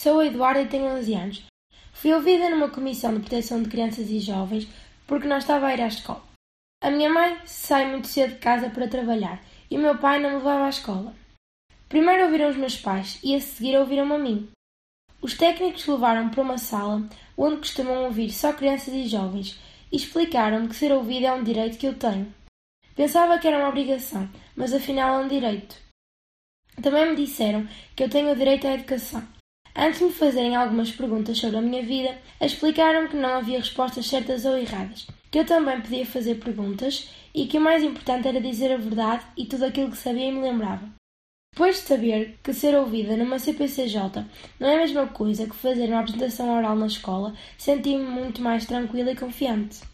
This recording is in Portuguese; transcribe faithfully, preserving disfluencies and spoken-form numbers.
Sou a Eduarda e tenho onze anos. Fui ouvida numa comissão de proteção de crianças e jovens porque não estava a ir à escola. A minha mãe sai muito cedo de casa para trabalhar e o meu pai não me levava à escola. Primeiro ouviram os meus pais e a seguir ouviram-me a mim. Os técnicos levaram-me para uma sala onde costumam ouvir só crianças e jovens e explicaram-me que ser ouvida é um direito que eu tenho. Pensava que era uma obrigação, mas afinal é um direito. Também me disseram que eu tenho o direito à educação. Antes de me fazerem algumas perguntas sobre a minha vida, explicaram que não havia respostas certas ou erradas, que eu também podia fazer perguntas e que o mais importante era dizer a verdade e tudo aquilo que sabia e me lembrava. Depois de saber que ser ouvida numa C P C J não é a mesma coisa que fazer uma apresentação oral na escola, senti-me muito mais tranquila e confiante.